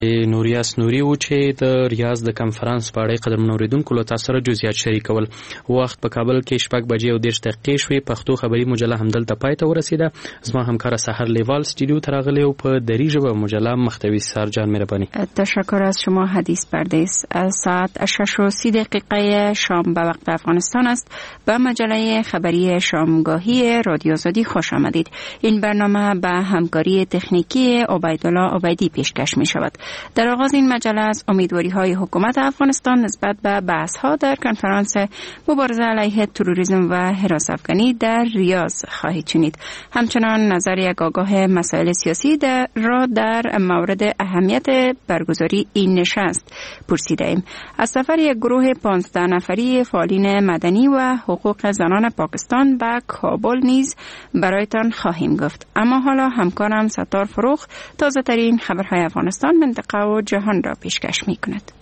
نوریاس نوري و چې د ریاض د کنفرانس په اړه قدرمن اوریدونکو له تاسو سره جزئیات شریکول. وخت په کابل کې 6:30 شوې. پښتو خبری مجله همدلته پای ته ورسیده. زما همکار سحر لیوال استودیو ته راغلی او په دری ژبه مجله مختوی سر جان مهربانی. تشکر از شما حدیث پردیس. ساعت 6:30 شام به وقت افغانستان است. به مجله خبری شامگاهی رادیو آزادی خوش آمدید. این برنامه به همکاری تکنیکی عبیدالله عبیدی پیشکش می شود. در آغاز این مجله از امیدواری‌های حکومت افغانستان نسبت به بحث‌ها در کنفرانس مبارزه علیه تروریسم و حراس افغانی در ریاض خواهید شنید. همچنان نظر یک آگاه مسائل سیاسی را در مورد اهمیت برگزاری این نشست پرسیده‌ایم. از سفر یک گروه 15 نفری فعالین مدنی و حقوق زنان پاکستان به کابل نیز برایتان خواهیم گفت. اما حالا همکارم ستار فروخ تازه ترین خبرهای افغانستان، منطقه و جهان را پیشکش می کند.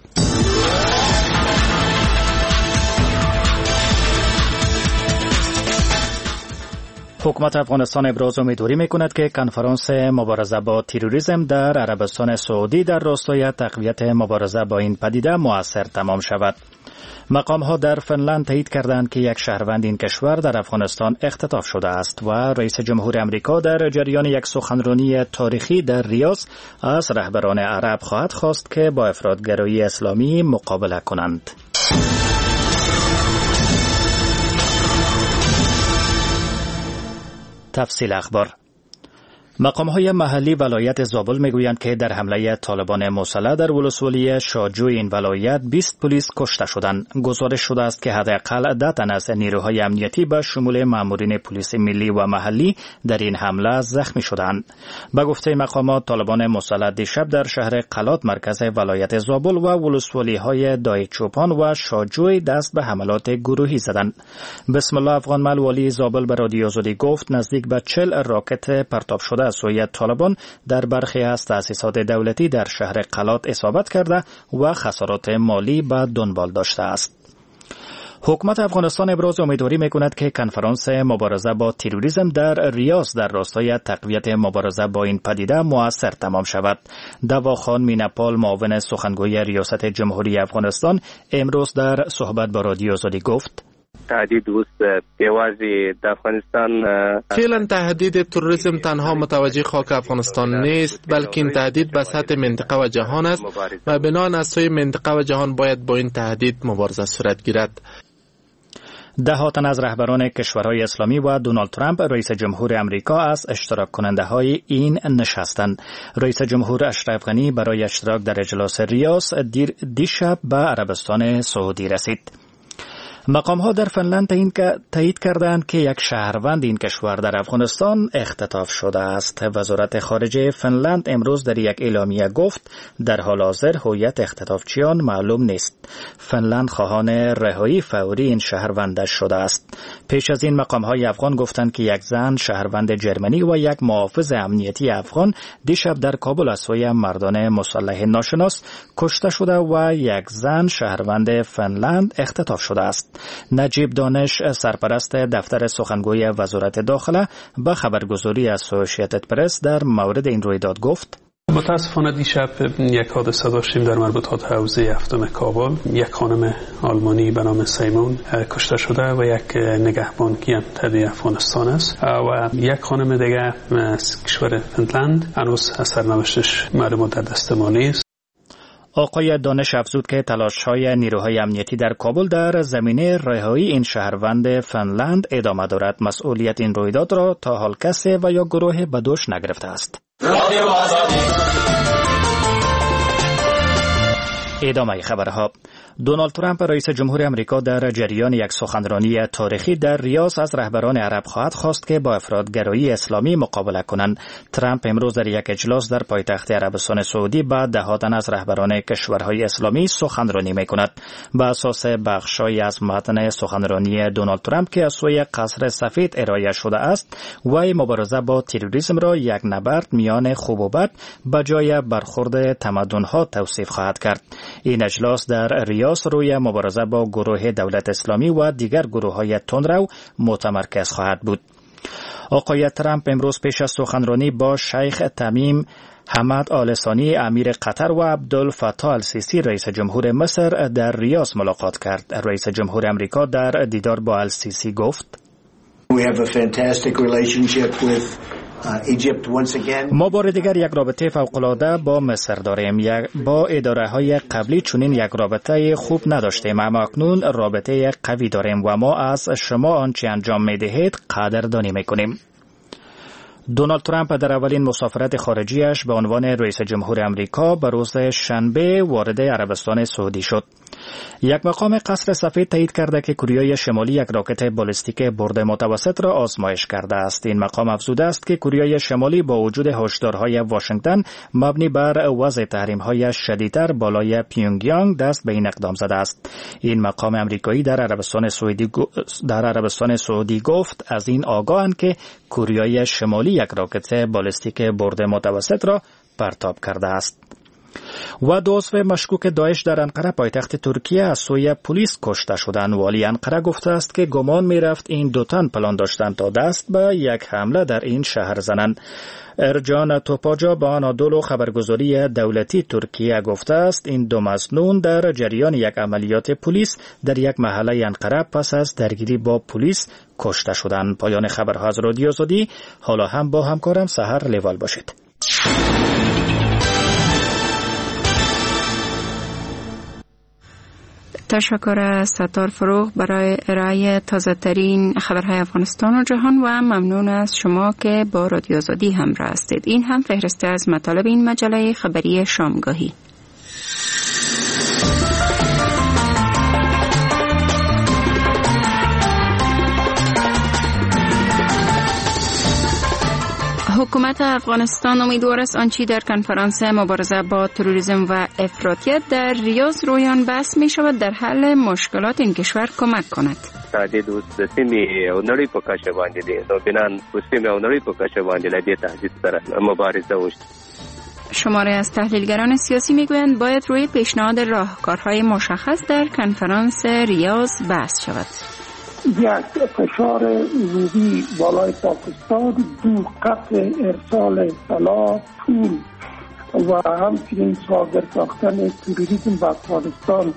حکومت افغانستان ابراز امیدواری می‌کند که کنفرانس مبارزه با تروریسم در عربستان سعودی در راستای تقویت مبارزه با این پدیده مؤثر تمام شود. مقام‌ها در فنلند تایید کردند که یک شهروند این کشور در افغانستان اختطاف شده است و رئیس جمهور آمریکا در جریان یک سخنرانی تاریخی در ریاض از رهبران عرب خواهد خواست که با افراطگرایی اسلامی مقابله کنند. تفصیل اخبار. مقام‌های محلی ولایت زابل میگویند که در حمله طالبان مسلح در ولسوالی شاجوی این ولایت 20 پلیس کشته شدند. گزارش شده است که حداقل 10 تن از نیروهای امنیتی به شمول مامورین پلیس ملی و محلی در این حمله زخمی شدند. به گفته مقامات طالبان مسلح دیشب در شهر قلات مرکز ولایت زابل و ولسوالی‌های دای چوپان و شاجوی دست به حملات گروهی زدند. بسم الله افغان مل والی زابل به رادیو آزادی گفت نزدیک به 40 راکت پرتاب شده سوی طالبان در برخی از تأسیسات دولتی در شهر قلات اصابت کرده و خسارات مالی به دنبال داشته است. حکومت افغانستان ابراز امیدواری می‌کند که کنفرانس مبارزه با تروریسم در ریاض در راستای تقویت مبارزه با این پدیده مؤثر تمام شود. دواخان میناپال معاون سخنگوی ریاست جمهوری افغانستان امروز در صحبت با رادیو آزادی گفت تهدید اوس یوازې د افغانستان فعلا تهدید تروریسم تنها متوجه خاک افغانستان نیست، بلکه این تهدید به سطح منطقه و جهان است و بنابراین از سوی منطقه و جهان باید با این تهدید مبارزه صورت گیرد. ده تن از رهبران کشورهای اسلامی و دونالد ترامپ رئیس جمهور آمریکا از اشتراک کننده های این نشستند. رئیس جمهور اشرف غنی برای اشتراک در اجلاس ریاض دیشب به عربستان سعودی رسید. مقام‌ها در فنلند تایید کردند که یک شهروند این کشور در افغانستان اختطاف شده است. وزارت خارجه فنلند امروز در یک اعلامیه گفت در حال حاضر هویت اختطافچیان معلوم نیست. فنلند خواهان رهایی فوری این شهروند شده است. پیش از این مقام‌های افغان گفتند که یک زن شهروند جرمنی و یک محافظ امنیتی افغان دیشب در کابل از سوی مردان مسلح ناشناس کشته شده و یک زن شهروند فنلند اختطاف شده است. نجیب دانش سرپرست دفتر سخنگوی وزارت داخله به خبرگزاری اسوسییتد پرس در مورد این رویداد گفت متاسفانه دیشب یک حادثه داشتیم در مربوطات حوزه هفتم کابل. یک خانم آلمانی به نام سیمون کشته شده و یک نگهبان که تبع افغانستان است و یک خانم دیگه از کشور فنلند هنوز سرنوشتش معلوم در دست ما نیست. آقای دانش افزود که تلاش‌های نیروهای امنیتی در کابل در زمینه رهایی این شهروند فنلند ادامه دارد. مسئولیت این رویداد را تا حال کسی و یا گروه به دوش نگرفته است. ادامه خبرها. دونالد ترامپ رئیس جمهور آمریکا در جریان یک سخنرانی تاریخی در ریاض از رهبران عرب خواهد خواست که با افراطگرایی اسلامی مقابله کنند. ترامپ امروز در یک اجلاس در پایتخت عربستان سعودی با 10 تن از رهبران کشورهای اسلامی سخنرانی می‌کند. بر اساس بخشی از متن سخنرانی دونالد ترامپ که از سوی قصر سفید ارائه شده است، وی مبارزه با تروریسم را یک نبرد میان خوب و بد به جای برخورد تمدن‌ها توصیف خواهد کرد. این اجلاس در ریاض روی مبارزه با گروه دولت اسلامی و دیگر گروه‌های تندرو متمرکز خواهد بود. آقای ترامپ امروز پیش از سخنرانی با شیخ تمیم حمد آل ثانی امیر قطر و عبدالفتاح السیسی رئیس جمهور مصر در ریاض ملاقات کرد. رئیس جمهور امریکا در دیدار با السیسی گفت: ما بار دیگر یک رابطه فوق‌العاده با مصر داریم. با اداره‌های قبلی چنین یک رابطه خوب نداشتیم، اما اکنون رابطه قوی داریم و ما از شما آنچه انجام می‌دهید قدردانی می‌کنیم. دونالد ترامپ در اولین مسافرت خارجیش به عنوان رئیس جمهور امریکا به روز شنبه وارد عربستان سعودی شد. یک مقام قصر سفید تایید کرده که کره شمالی یک راکت بالستیک برد متوسط را آزمایش کرده است. این مقام افزوده است که کره شمالی با وجود هشدارهای واشنگتن مبنی بر وضع تحریم‌های شدیدتر بالای پیونگیانگ دست به این اقدام زده است. این مقام امریکایی در عربستان سعودی گفت از این آگاهند که کره شمالی یک راکت بالستیک برد متوسط را پرتاب کرده است. و دو عضو مشکوک داعش در انقره پایتخت ترکیه از سوی پلیس کشته شدند. والی انقره گفته است که گمان می رفت این دو تن پلان داشتند تا دست به یک حمله در این شهر زنند. ارجان توپاجا با آنادولو خبرگزاری دولتی ترکیه گفته است این دو مظنون در جریان یک عملیات پلیس در یک محله انقره پس از درگیری با پلیس کشته شدند. پایان خبرها از رادیو آزادی. حالا هم با همکارم سحر لیوال باشید. تشکر از ستار فروغ برای ارائه تازه ترین خبرهای افغانستان و جهان و ممنون از شما که با رادیو آزادی همراه هستید. این هم فهرسته از مطالب این مجله خبری شامگاهی. حکومت افغانستان امیدوار است آنچه در کنفرانس مبارزه با تروریسم و افراطیت در ریاض رویان بحث می شود در حل مشکلات این کشور کمک کند. تهدید اوس د سیمې او نړۍ په کچه باندې دی، نو بنان په سیمې او نړۍ په کچه باندې له دې تهدید سره مبارزه وشي. شماره از تحلیلگران سیاسی میگویند باید روی پیشنهاد راهکارهای مشخص در کنفرانس ریاض بحث شود. یک فشار روحی بالای پاکستان، دو قطع ارسال سلاح، پول و همچنین صادر ساختن تروریسم به افغانستان.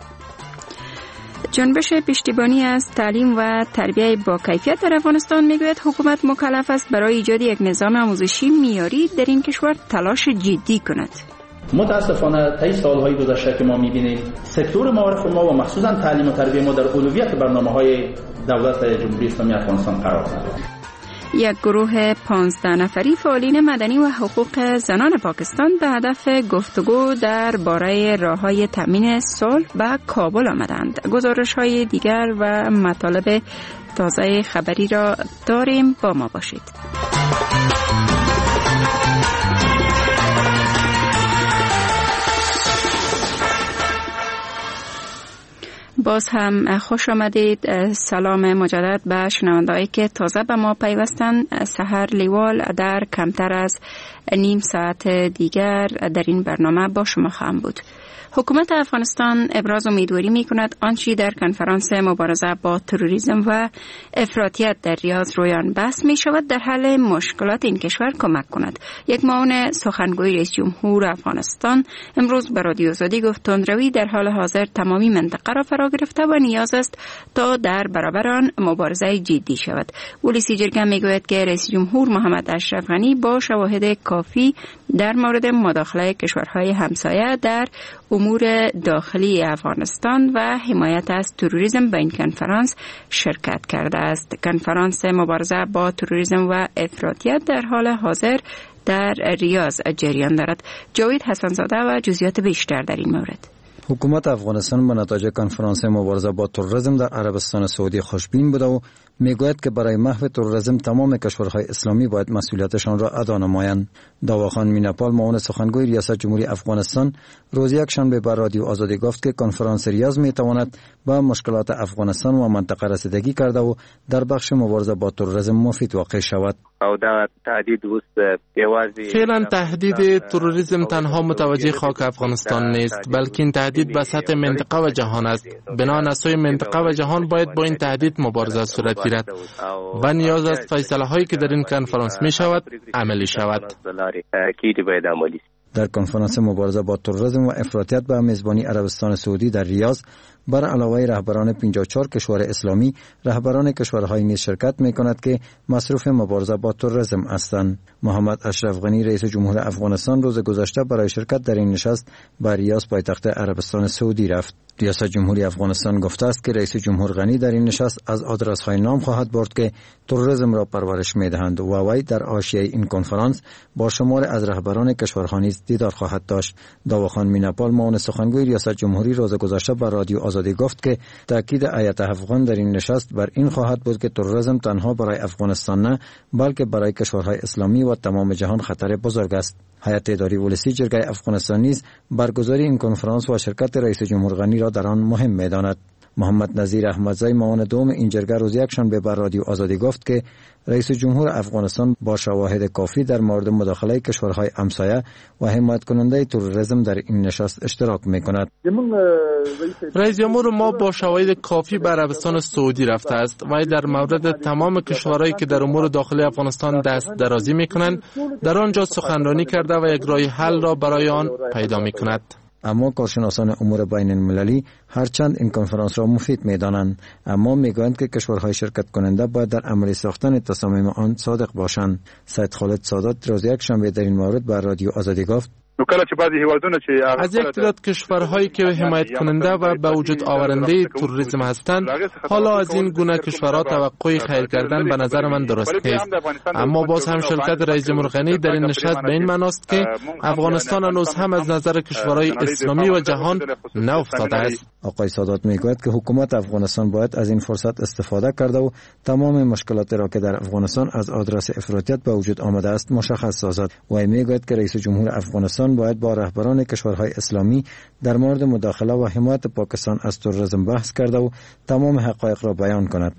جنبش پشتیبانی از تعلیم و تربیت با کیفیت در افغانستان میگوید حکومت مکلف است برای ایجاد یک نظام آموزشی معیاری در این کشور تلاش جدی کند. متاسفانه طی سالهای گذشته که ما می‌بینیم سکتور معارف ما و مخصوصا تعلیم و تربیت ما در اولویت برنامه‌های دولت جمهوری اسلامی افغانستان قرار دارد. یک گروه 15 نفری فعالین مدنی و حقوق زنان پاکستان به هدف گفتگو درباره راه‌های تامین صلح به کابل آمدند. گزارش‌های دیگر و مطالب تازه خبری را داریم، با ما باشید. باز هم خوش آمدید. سلام مجدد به شنوندهایی که تازه به ما پیوستند. سحر لیوال در کمتر از نیم ساعت دیگر در این برنامه با شما خواهم بود. حکومت افغانستان ابراز امیدواری می کند آنچه در کنفرانس مبارزه با تروریسم و افراطیت در ریاض رویان بحث می شود در حل مشکلات این کشور کمک کند. یک معاون سخنگوی رئیس جمهور افغانستان امروز به رادیو آزادی گفت تندروی در حال حاضر تمامی منطقه را فرا گرفته و نیاز است تا در برابر آن مبارزه جدی شود. ولسی جرگه می گوید که رئیس جمهور محمد اشرف غنی با شواهد کافی در مورد مداخله کشورهای همسایه در امور داخلی افغانستان و حمایت از تروریسم به این کنفرانس شرکت کرده است. کنفرانس مبارزه با تروریسم و افراطیت در حال حاضر در ریاض جریان دارد. جاوید حسنزاده و جزئیات بیشتر در این مورد. حکومت افغانستان به نتایج کنفرانس مبارزه با تروریسم در عربستان سعودی خوشبین بوده و میگوید که برای محو تروریسم تمام کشورهای اسلامی باید مسئولیتشان را ادا نمایند. داواخان میناپال معاون سخنگوی ریاست جمهوری افغانستان روز یکشنبه بر رادیو آزادی گفت که کنفرانس ریاض میتواند به مشکلات افغانستان و منطقه رسیدگی کرده و در بخش مبارزه با تروریسم مفید واقع شود. فعلا تهدید تروریسم تنها متوجه خاک افغانستان نیست، بلکه این تهدید به سطح منطقه و جهان است. بنابراین از سوی منطقه و جهان باید با این تهدید مبارزه صورت گیرد. بگیرد و نیاز است فیصله هایی که در این کنفرانس می شود عملی شود. در کنفرانس مبارزه با تروریسم و افراطیت به میزبانی عربستان سعودی در ریاض بر علاوه رهبران 54 کشور اسلامی، رهبران کشورهای نیز شرکت می‌کند که مصروف مبارزه با تروریسم هستند. محمد اشرف غنی رئیس جمهور افغانستان روز گذشته برای شرکت در این نشست به ریاض پایتخت عربستان سعودی رفت. ریاست جمهوری افغانستان گفته است که رئیس جمهور غنی در این نشست از آدرس‌های نام خواهد برد که تروریسم را پرورش می‌دهند و وی در حاشیه این کنفرانس با شمار از رهبران کشورها نیز دیدار خواهد داشت. داوخان میناپال معاون سخنگوی ریاست جمهوری روز گذشته به رادیو آزادی گفت که تاکید هیئت افغان در این نشست بر این خواهد بود که تروریسم تنها برای افغانستان نه بلکه برای کشورهای اسلامی و تمام جهان خطر بزرگ است. هیئت اداری ولسی جرگه افغانستان نیز برگزاری این کنفرانس و شرکت رئیس جمهور غنی را در آن مهم می‌داند. محمد نظیر احمدزی معاون دوم این جرگه روز یکشنبه به رادیو آزادی گفت که رئیس جمهور افغانستان با شواهد کافی در مورد مداخله کشورهای همسایه و حمایت کننده تروریسم در این نشست اشتراک می‌کند. رئیس جمهور ما با شواهد کافی به عربستان سعودی رفته است و در مورد تمام کشورهایی که در امور داخلی افغانستان دست درازی می‌کنند در آنجا سخنرانی کرده و یک راه حل را برای آن پیدا می‌کند. اما کارشناسان امور بین المللی هرچند این کنفرانس را مفید می‌دانند اما می‌گویند که کشورهای شرکت کننده باید در عملی ساختن تصامیم آن صادق باشند. سید خالد سادات روز یکشنبه در این مورد به رادیو آزادی گفت از یک تعداد کشورهایی که حمایت کننده و به وجود آورنده تروریسم هستند حالا از این گونه کشورها توقع خیر کردن به نظر من درست نیست. اما باز هم شرکت رئیس جمهور غنی در این نشست به این معناست که افغانستان هنوز هم از نظر کشورهای اسلامی و جهان ناافتاده است. آقای سادات میگوید که حکومت افغانستان باید از این فرصت استفاده کرده و تمام مشکلات را که در افغانستان از آدرس افراطیت به وجود آمده است مشخص سازد. و میگوید که رئیس جمهور افغانستان باید با رهبران کشورهای اسلامی در مورد مداخله و حمایت پاکستان از تروریسم بحث کرده و تمام حقایق را بیان کند.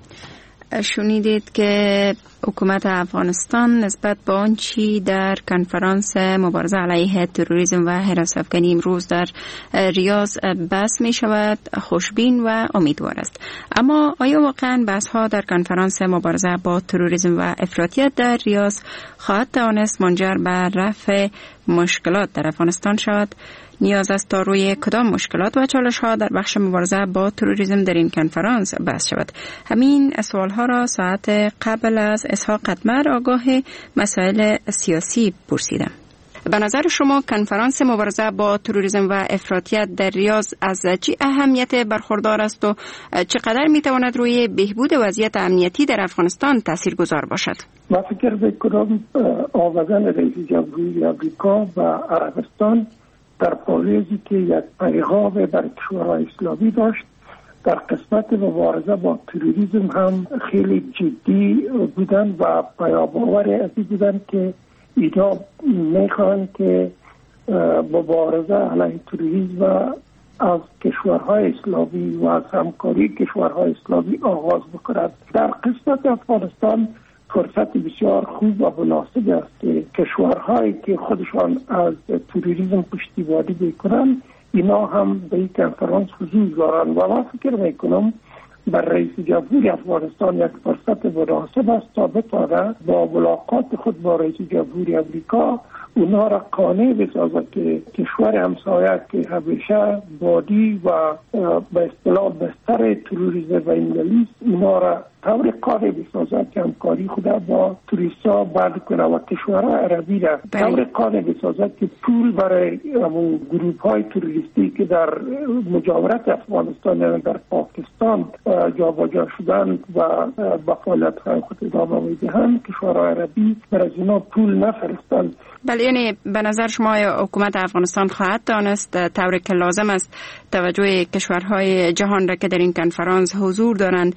شنیدید که حکومت افغانستان نسبت به آنچه در کنفرانس مبارزه علیه تروریسم و حراس افغانی امروز در ریاض بحث می شود خوشبین و امیدوار است. اما آیا واقعا بحث ها در کنفرانس مبارزه با تروریسم و افراطیت در ریاض خواهد توانست منجر به رفع مشکلات در افغانستان شود؟ نیاز است تا روی کدام مشکلات و چالش ها در بخش مبارزه با تروریسم در این کنفرانس بحث شود؟ همین سوال ها را ساعت قبل از اسحاق قدمر آگاه مسائل سیاسی پرسیدم. به نظر شما کنفرانس مبارزه با تروریسم و افراطیت در ریاض از چه اهمیت برخوردار است و چقدر می تواند روی بهبود وضعیت امنیتی در افغانستان تاثیرگذار باشد؟ من فکر می‌کنم آمدن رئیس جمهوری آمریکا و عربستان در پالیزی که یک پیغام بر کشورهای اسلامی داشت در قسمت مبارزه با تروریسم هم خیلی جدی بودن و پیام‌آور از این بودن که اینا میخوان که مبارزه علیه تروریسم از کشورهای اسلامی و از همکاری کشورهای اسلامی آغاز بکنند. در قسمت افغانستان فرصت بسیار خوب و مناسب است که کشورهایی که خودشان از تروریسم پشتیبانی میکنند اینا هم به این کنفرانس حضور دارند و من فکر میکنم بر رئیس جمهوری افغانستان یک فرصت مناسب است تا بتواند با ملاقات خود با رئیس جمهوری امریکا اونا را قانع بسازد که کشور همسایه که همیشه بادی و به اصطلاح بستر تروریسم و انگلیس اونا را طور قانع بسازد که همکاری خود با توریستا بند کنه و کشورهای عربی را طور قانع بسازد که پول برای همون گروپ های تروریستی که در مجاورت افغانستان یعنی در پاکستان جابجا شدند و با فعالیت های خود ادامه میدهند کشورهای عربی برای اینا پول نفرستند. بله، یعنی به نظر شما حکومت افغانستان خواهد دانست طوری که لازم است توجه کشورهای جهان را که در این کنفرانس حضور دارند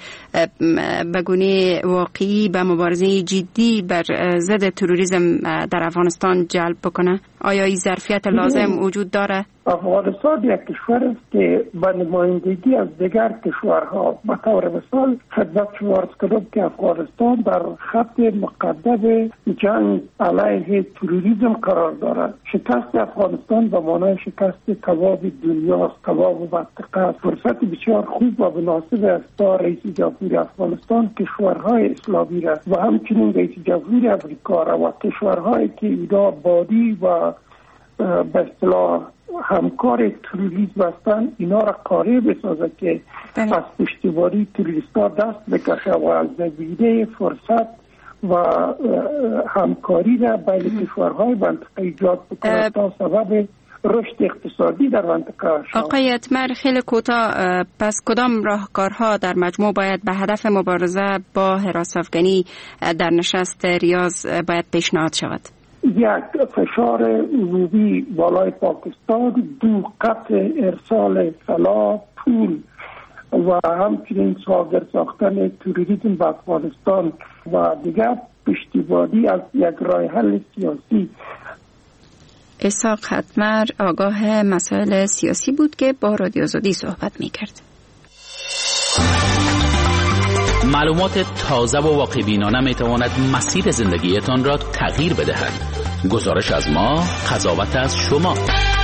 به گونه واقعی به مبارزه جدی بر ضد تروریسم در افغانستان جلب بکنه؟ آیا این ظرفیت لازم وجود داره؟ افغانستان یک کشور است که به نمایندگی از دیگر کشورها به طور مثال خدمت شما عرض کنم که افغانستان در خط مقدم جنگ علیه تروریسم قرار دارد. شکست افغانستان به معنای شکست تمام دنیاست، تمام منطقه. فرصت بسیار خوب و مناسب است تا رئیس جمهور افغانستان کشورهای اسلامی را و همچنین رئیس جمهور امریکا را و کشورهایی که اینا بادی و به اصطلاح همکار تروریسم هستند اینا را قانع بسازه که از پشتیبانی تروریست‌ها دست بکشه و از زمینه فرصت و همکاری را بین کشورهای منطقه ایجاد بکنه تا سبب رشد اقتصادی در منطقه شد. آقای اتمر خیلی کوتاه، پس کدام راهکارها در مجموع باید به هدف مبارزه با هراس افغانی در نشست ریاض باید پیشنهاد شود؟ یک، فشار عمومی بالای پاکستان. دو، قطع ارسال سلاح، پول و همچنین صادر ساختن تروریسم به افغانستان و دیگر پشتیبانی از یک راه حل سیاسی. اسحاق اتمر آگاه مسائل سیاسی بود که با رادیو آزادی صحبت می‌کرد. معلومات تازه و واقع بینانه می تواند مسیر زندگیتان را تغییر بدهد. گزارش از ما، قضاوت از شما.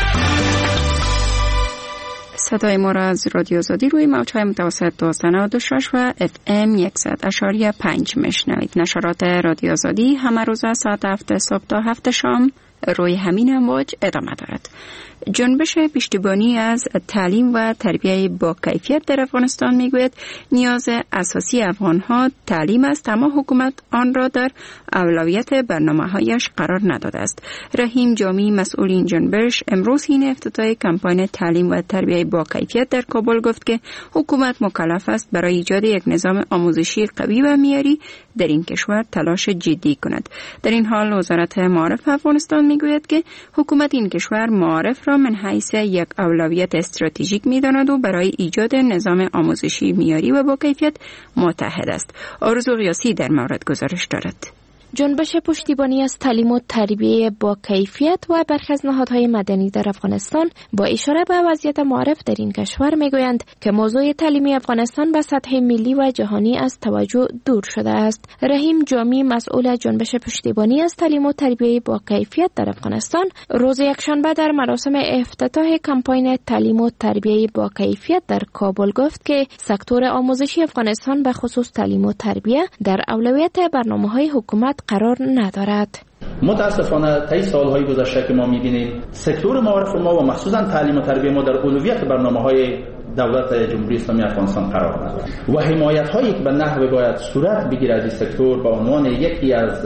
صدای ما را از رادیو آزادی روی موج‌های متوسط 1296 و FM 100.5 میشنوید. نشرات رادیو آزادی همه روز از ساعت 7 صبح تا 7 شام روی همین امواج ادامه دارد. جنبش پشتیبانی از تعلیم و تربیت با کیفیت در افغانستان میگوید نیاز اساسی افغانها تعلیم است، اما حکومت آن را در اولویت برنامه‌هایش قرار نداده است. رحیم جامی مسئول این جنبش امروز این افتتاح کمپاین تعلیم و تربیت با کیفیت در کابل گفت که حکومت مکلف است برای ایجاد یک نظام آموزشی قوی و معیاری در این کشور تلاش جدی کند. در این حال وزارت معارف افغانستان میگوید که حکومت این کشور معارف را من حیث یک اولویت استراتژیک می‌داند و برای ایجاد نظام آموزشی معیاری و با کیفیت متحد است. آرزو قیاسی در مورد گزارش دارد. جنبش پشتیبانی از تعلیم و تربیت با کیفیت و برخی از نهادهای مدنی در افغانستان با اشاره به وضعیت معارف در این کشور میگویند که موضوع تعلیمی افغانستان به سطح ملی و جهانی از توجه دور شده است. رحیم جامی مسئول جنبش پشتیبانی از تعلیم و تربیت با کیفیت در افغانستان روز یکشنبه در مراسم افتتاح کمپاین تعلیم و تربیت با کیفیت در کابل گفت که سکتور آموزشی افغانستان به خصوص تعلیم و تربیت در اولویت برنامه‌های حکومت قرار ندارد. متاسفانه طی سالهای گذشته که ما می‌بینیم سکتور معارف ما و مخصوصا تعلیم و تربیت ما در اولویت برنامه‌های دولت جمهوری اسلامی افغانستان قرار ندارد و حمایت‌هایی که به نحو باید صورت بگیرد از این سکتور به عنوان یکی از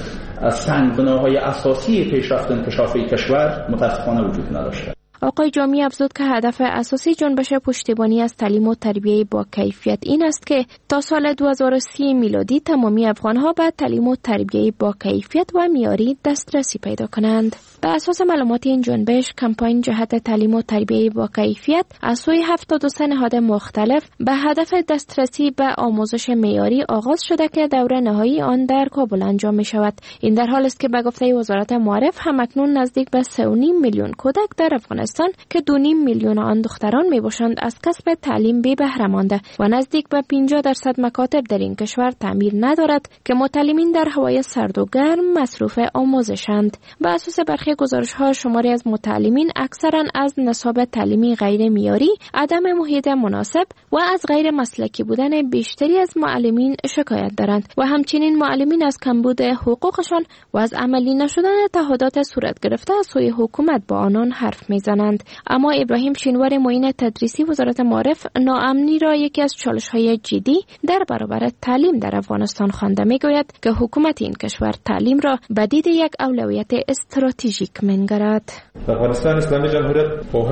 سنگ‌بناهای اساسی پیشرفت انکشاف کشور متاسفانه وجود نداشته. آقای جامی افزود که هدف اساسی جنبش پشتیبانی از تعلیم و تربیت با کیفیت این است که تا سال 2030 میلادی تمامی افغانها به تعلیم و تربیت با کیفیت و معیاری دسترسی پیدا کنند. بر اساس معلومات این جنبش کمپاین جهت تعلیم و تربیت با کیفیت از سوی 73 نهاد مختلف به هدف دسترسی به آموزش معیاری آغاز شده که دوره نهایی آن در کابل انجام می شود. این در حالی است که به گفته وزارت معارف همکنون نزدیک به 3.5 میلیون کودک در افغانستان که 2.5 میلیون آن دختران می باشند از کسب تعلیم بی بهره مانده و نزدیک به 50% مکاتب در این کشور تعمیر ندارد که متعلمین در هوای سرد و گرم مصروف آموزشند. به اساس برخی گزارش‌ها شماری از متعلمین اکثرا از نصاب تعلیمی غیر معیاری، عدم محیط مناسب و از غیر مسلکی بودن بیشتری از معلمین شکایت دارند و همچنین معلمین از کمبود حقوقشان و از عملی نشدن تعهدات صورت گرفته از سوی حکومت با آنان حرف میزنند. اما ابراهیم شینوار معین تدریسی وزارت معارف ناامنی را یکی از چالش‌های جدی در برابر تعلیم در افغانستان خوانده میگوید که حکومت این کشور تعلیم را به دید یک اولویت استراتژیک می‌نگرد. افغانستان اسلامی جمهوریت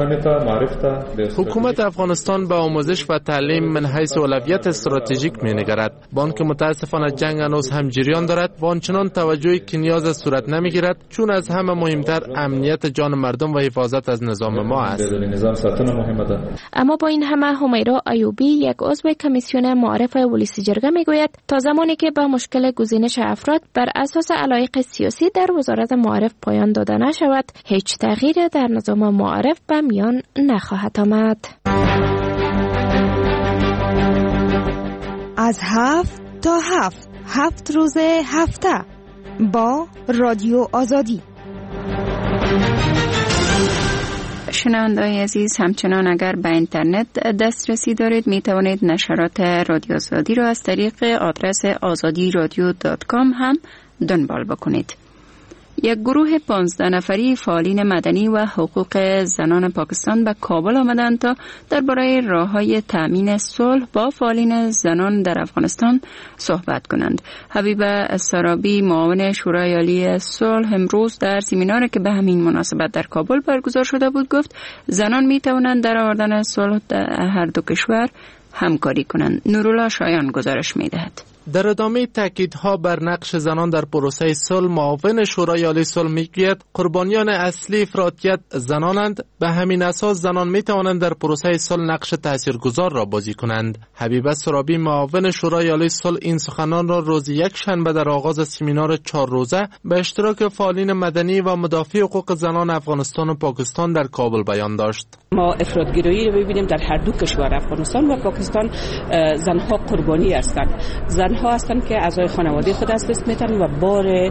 حکومت افغانستان به آموزش و تعلیم من حیث اولویت استراتژیک می‌نگرد. با آنکه متاسفانه جنگ هنوز هم جریان دارد و آنچنان توجهی که نیاز صورت نمی‌گیرد، چون از همه مهمتر امنیت جان مردم و حفاظت از نظام ما است. اما با این همه همیرا ایوبی یک عضو کمیسیون معارف ولسی جرگه میگوید تا زمانی که به مشکل گزینش افراد بر اساس علایق سیاسی در وزارت معارف پایان داده نشود هیچ تغییری در نظام معارف به میان نخواهد آمد. از 7 تا 7 روز هفته با رادیو آزادی. شنونده‌های عزیز، همچنان اگر به اینترنت دسترسی دارید می توانید نشرات رادیو آزادی را از طریق آدرس azadiradio.com هم دنبال بکنید. یک گروه 15 نفری فعالین مدنی و حقوق زنان پاکستان به کابل آمدند تا درباره راه‌های تأمین صلح با فعالین زنان در افغانستان صحبت کنند. حبیبه سرابی، معاون شورای عالی صلح، امروز در سمیناری که به همین مناسبت در کابل برگزار شده بود گفت زنان می توانند در آوردن صلح در هر دو کشور همکاری کنند. نورالله شایان گزارش می دهد. در ادامه تاکیدها بر نقش زنان در پروسه صلح، معاون شورای عالی صلح میگوید قربانیان اصلی افراطیت زنانند، به همین اساس زنان می توانند در پروسه صلح نقش تاثیرگذار را بازی کنند. حبیبه سرابی، معاون شورای عالی صلح، این سخنان را روز یک شنبه در آغاز سمینار 4 روزه به اشتراک فعالین مدنی و مدافع حقوق زنان افغانستان و پاکستان در کابل بیان داشت. ما افراطگرایی رو ببینیم در هر دو کشور افغانستان و پاکستان. زنها قربانی هستند، زنها هستند که اعضای خانواده خود از دست میدن و بار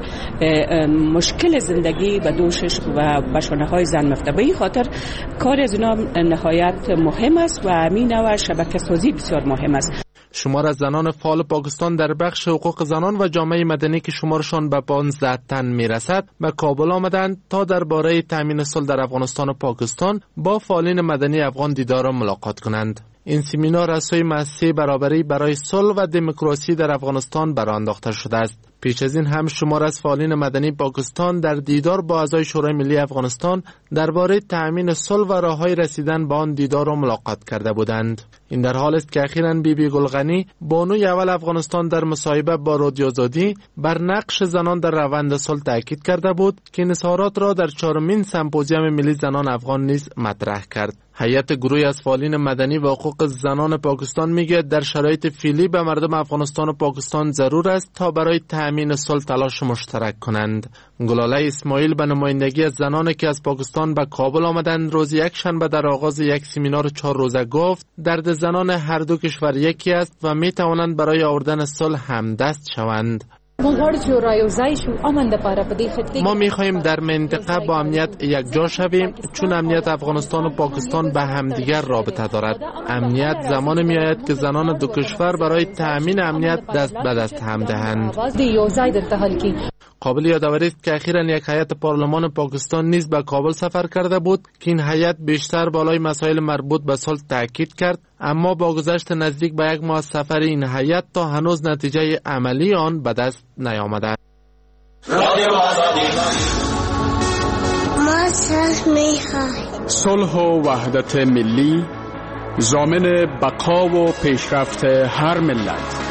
مشکل زندگی به دوشش و به شانه‌های زن میفته. به این خاطر کار از اینا نهایت مهم است و همین نوع شبکه سازی بسیار مهم است. شمار از زنان فعال پاکستان در بخش حقوق زنان و جامعه مدنی که شمارشان به 15 تن میرسد به کابل آمدند تا درباره تامین صلح در افغانستان و پاکستان با فعالین مدنی افغان دیدار و ملاقات کنند. این سمینار از سوی مؤسسه برابری برای صلح و دموکراسی در افغانستان برآورده انداخته شده است. پیش از این هم شمار از فعالین مدنی پاکستان در دیدار با اعضای شورای ملی افغانستان درباره تأمین صلح و راههای رسیدن به آن دیدار و ملاقات کرده بودند. این در حالی است که اخیراً بیبی گلغنی، بانوی اول افغانستان، در مصاحبه با رادیو آزادی بر نقش زنان در روند صلح تاکید کرده بود که انحصارات را در 4مین سمپوزیوم ملی زنان افغان نیز مطرح کرد. هیئت گروهی از فعالین مدنی و حقوق زنان پاکستان میگه در شرایط فعلی به مردم افغانستان و پاکستان ضرور است تا برای تأمین صلح تلاش مشترک کنند. گلاله اسماعیل به نمایندگی از زنانی که از پاکستان به کابل آمدند روز یک شنبه در آغاز یک سمینار 4 روزه گفت درد زنان هر دو کشور یکی است و می توانند برای آوردن صلح همدست شوند. ما می‌خواهیم در منطقه با امنیت یک جا شویم، چون امنیت افغانستان و پاکستان به همدیگر رابطه دارد. امنیت زمان می‌آید که زنان دو کشور برای تأمین امنیت دست به دست هم دهند. قابل یادآوری است که اخیراً یک هیئت پارلمان پاکستان نیز به کابل سفر کرده بود که این هیئت بیشتر بالای مسائل مربوط به صلح تاکید کرد، اما با گذشت نزدیک به 1 ماه از سفر این هیئت تا هنوز نتیجه عملی آن به دست نیامده. صلح و وحدت ملی ضامن بقا و پیشرفت هر ملت.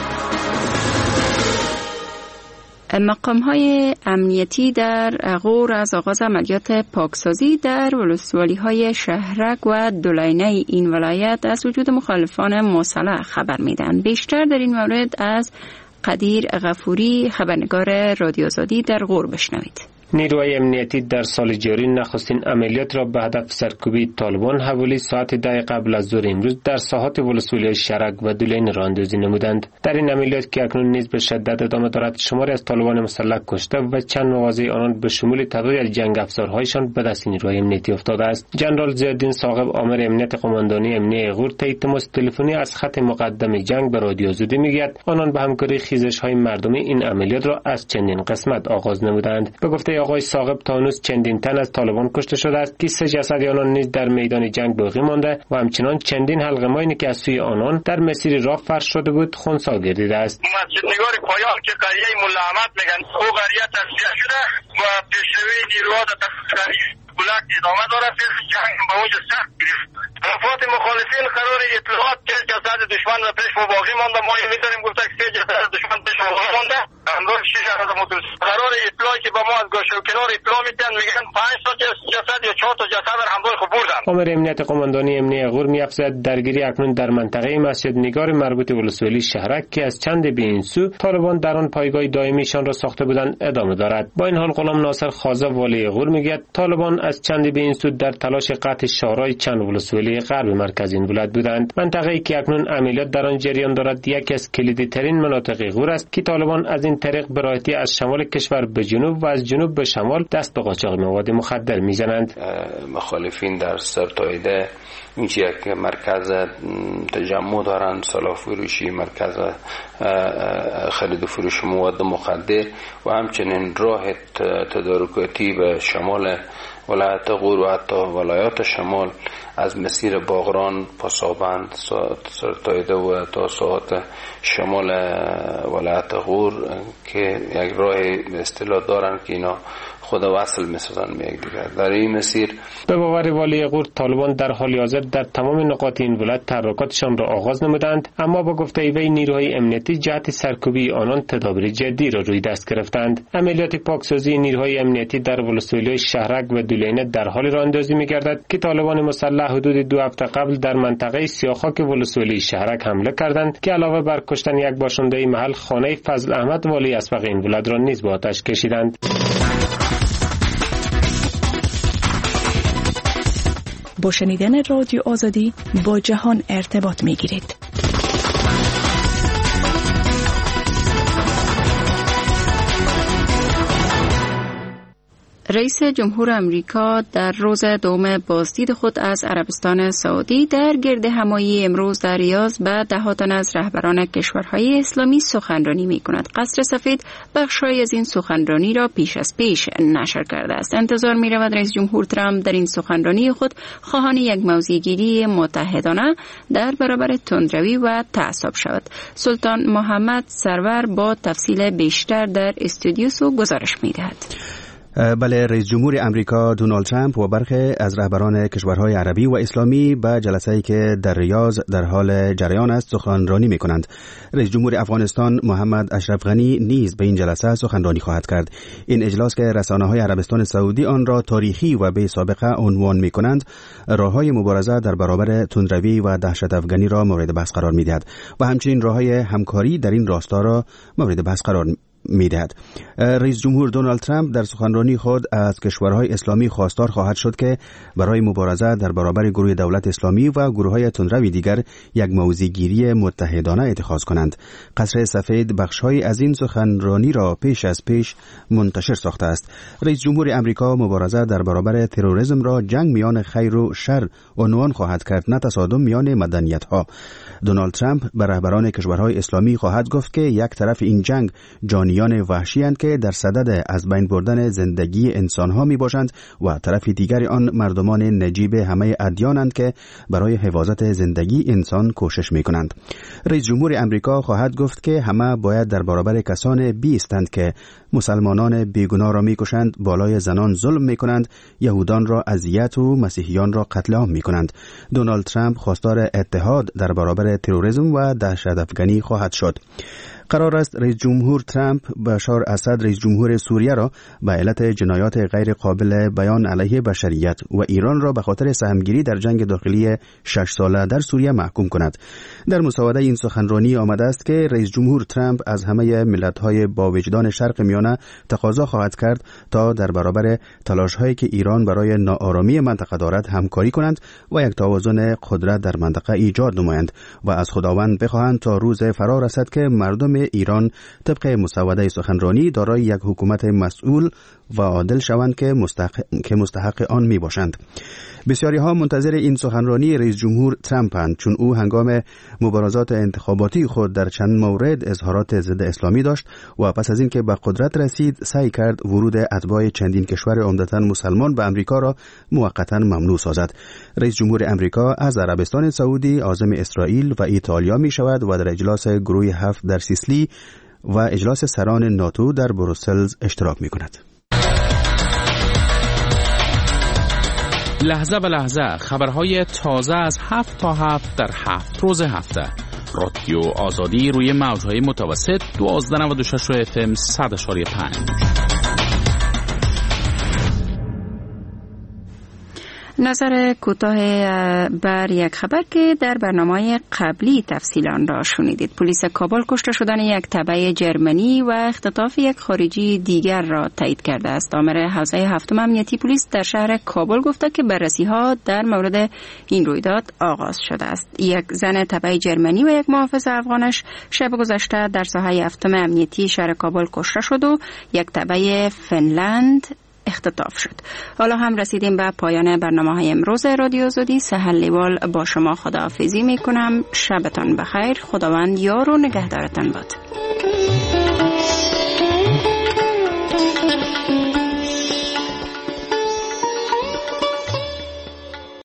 مقام‌های امنیتی در غور از آغاز عملیات پاکسازی در ولسوالی‌های شهرک و دولینه این ولایت از وجود مخالفان مسلح خبر میدن. بیشتر در این مورد از قدیر غفوری، خبرنگار رادیو آزادی در غور بشنوید. نیروهای امنیتی در سال جاری نخستین عملیات را به هدف سرکوبی طالبان حوالی ساعت 10 قبل از ظهر امروز در ساحات ولسوالی شرک و دولین راه اندازی نمودند. در این عملیات که اکنون نیز به شدت ادامه دارد، شماری از طالبان مسلح کشته و چند مواضع آنان به شمول تعدادی از جنگ افزارهایشان به دست نیروهای امنیتی افتاده است. جنرال ضیاءالدین ثاقب، آمر امنیت قماندانی امنیه غور، طی تماس تلفنی از خط مقدم جنگ به رادیو آزادی میگوید آنان به همکاری خیزش‌های مردمی این عملیات را از چندین قسمت آغاز نمودند. به گفته آقای ثاقب تا هنوز چندین تن از طالبان کشته شده است که 3 جسد آنان نیز در میدان جنگ باقی مانده و همچنان چندین حلقه ماینی که از سوی آنان در مسیر راه فرش شده بود خنثی گردیده است. مسجد نگار پایان که قریه مولا احمد میگن او قریه تصفیه شده و پیشروی نیروها در تفکری بلک ادامه دارد. جنگ به اوج سخت گرفت. وفات اطلاعات مخالفین قرار اطلاعات که جسد دشمن و پیش باقی مانده. ما می‌دونیم گفته که 3 جسد دشمن پیش باقی مانده. همراه 6 عدد موتورسیکل. قرار اطلاعی که به ما از گوشه و کنار اطلاع میدن، میگن 5 تا جسد یا 4 تا جسد را همراه خود بردن. امر امنیت قماندانی امنیه غور می‌افزاید درگیری اکنون در منطقه مسجد نگار مربوط به ولسوالی شهرک که از چند به این سو طالبان در آن پایگاه دائمیشان را ساخته بودند ادامه دارد. با این حال غلام ناصر خازه والی غور میگوید طالبان از چند به این سو در تلاش قطع شهرهای چند ولسوالی غرب مرکز این ولایت بودند. منطقه‌ای که اکنون عملیات در آن جریان دارد یکی از کلیدی ترین مناطق غور است که طالبان از این طریق به راحتی از شمال کشور به جنوب و از جنوب به شمال دست به قاچاق مواد مخدر میزنند. مخالفین در سرتایده اینجا یک مرکز تجمع دارند، سلاح فروشی، مرکز خرید و فروش مواد مخدر و همچنین راه تدارکاتی به شمال ولایت غور و حتی ولایات شمال از مسیر باغران، پاسابند، سرتایده و تا ساعت شمال ولایت غور که یک راه به اصطلاح دارند که اینا خود وصل می‌سازن به یکدیگر. در این مسیر به باور والی غور طالبان در حال حاضر در تمام نقاط این ولایت تحرکاتشان را آغاز نمودند، اما با گفته وی نیروهای امنیتی جهت سرکوبی آنان تدابیر جدی را روی دست گرفتند. عملیات پاکسازی نیروهای امنیتی در ولسوالی شهرک و دولینه در حال راه اندازی می‌گردد که طالبان مسلح حدود 2 هفته قبل در منطقه سیاخاک ولسوالی شهرک حمله کردند که علاوه بر کشتن یک باشنده محل، خانه فضل احمد والی اسبق این ولایت را نیز به آتش کشیدند. با شنیدن رادیو آزادی با جهان ارتباط می‌گیرید. رئیس جمهور امریکا در روز دوم بازدید خود از عربستان سعودی در گرد همایی امروز در ریاض به دهاتن از رهبران کشورهای اسلامی سخنرانی می‌کند. قصر سفید بخش‌هایی از این سخنرانی را پیش از پیش نشر کرده است. انتظار می‌رود رئیس جمهور ترامپ در این سخنرانی خود خواهان یک موضع‌گیری متحدانه در برابر تندروی و تعصب شود. سلطان محمد سرور با تفصیل بیشتر در استودیو گزارش می‌دهد. بله، رئیس جمهور امریکا دونالد ترامپ و برخی از رهبران کشورهای عربی و اسلامی به جلسه‌ای که در ریاض در حال جریان است سخنرانی می‌کنند. رئیس جمهور افغانستان محمد اشرف غنی نیز به این جلسه سخنرانی خواهد کرد. این اجلاس که رسانه‌های عربستان سعودی آن را تاریخی و بی سابقه عنوان می‌کنند، راه‌های مبارزه در برابر تندروی و دهشت افغانی را مورد بحث قرار می‌دهد و همچنین راه‌های همکاری در این راستا را مورد بحث قرار می‌دهد. رئیس جمهور دونالد ترامپ در سخنرانی خود از کشورهای اسلامی خواستار خواهد شد که برای مبارزه در برابر گروه دولت اسلامی و گروه‌های تندروی دیگر یک موضع‌گیری متحدانه اتخاذ کنند. قصر سفید بخش‌هایی از این سخنرانی را پیش از پیش منتشر ساخته است. رئیس جمهور امریکا مبارزه در برابر تروریسم را جنگ میان خیر و شر عنوان خواهد کرد، نه تصادم میان مدنیت‌ها. دونالد ترامپ به رهبران کشورهای اسلامی خواهد گفت که یک طرف این جنگ جانیان وحشی اند که در صدد از بین بردن زندگی انسانها می باشند و طرف دیگر آن مردمان نجیب همه ادیانند که برای حفاظت زندگی انسان کوشش می کنند. رئیس جمهور امریکا خواهد گفت که همه باید در برابر کسان بیستند که مسلمانان بیگناه را می کشند، بالای زنان ظلم می کنند، یهودان را اذیت و مسیحیان را قتل عام می کنند. دونالد ترامپ خواستار اتحاد در برابر تروریسم و دهشت افغانی خواهد شد. قرار است رئیس جمهور ترامپ بشار اسد رئیس جمهور سوریه را به علت جنایات غیر قابل بیان علیه بشریت و ایران را به خاطر سهمگیری در جنگ داخلی 6 ساله در سوریه محکوم کند. در مسوده این سخنرانی آمده است که رئیس جمهور ترامپ از همه ملت‌های با وجدان شرق میانه تقاضا خواهد کرد تا در برابر تلاش‌هایی که ایران برای ناآرامی منطقه دارد همکاری کنند و یک توازن قدرت در منطقه ایجاد نمایند و از خداوند بخواهند تا روز فرا رسد که مردم ایران طبق مسوده سخنرانی دارای یک حکومت مسئول و عادل شوند که مستحق آن می باشند. بسیاری ها منتظر این سخنرانی رئیس جمهور ترامپند، چون او هنگام مبارزات انتخاباتی خود در چند مورد اظهارات ضد اسلامی داشت و پس از اینکه به قدرت رسید سعی کرد ورود اتباع چندین کشور عمدتاً مسلمان به امریکا را موقتاً ممنوع سازد. رئیس جمهور امریکا از عربستان سعودی عازم اسرائیل و ایتالیا می شود و در اجلاس گروه 7 در سیسلی و اجلاس سران ناتو در بروسل اشتراک می کند. لحظه به لحظه خبرهای تازه از 7 تا 7 در 7 روز هفته. رادیو آزادی روی موجهای متوسط 1296 FM 100.5. نظر کوتاه بر یک خبر که در برنامه قبلی تفصیل آن را شنیدید. پلیس کابل کشته شدن یک تبع جرمنی و اختطاف یک خارجی دیگر را تایید کرده است. آمر حوزه هفتم امنیتی پلیس در شهر کابل گفته که بررسی ها در مورد این رویداد آغاز شده است. یک زن تبع جرمنی و یک محافظ افغانش شب گذشته در ساحه هفتم امنیتی شهر کابل کشته شد و یک تبع فنلند اختطاف شد. حالا هم رسیدیم به پایان برنامه‌های امروز رادیو آزادی. سهل لیوال با شما خداحافظی میکنم. شبتان بخیر. خداوند یار و نگهدارتان باد.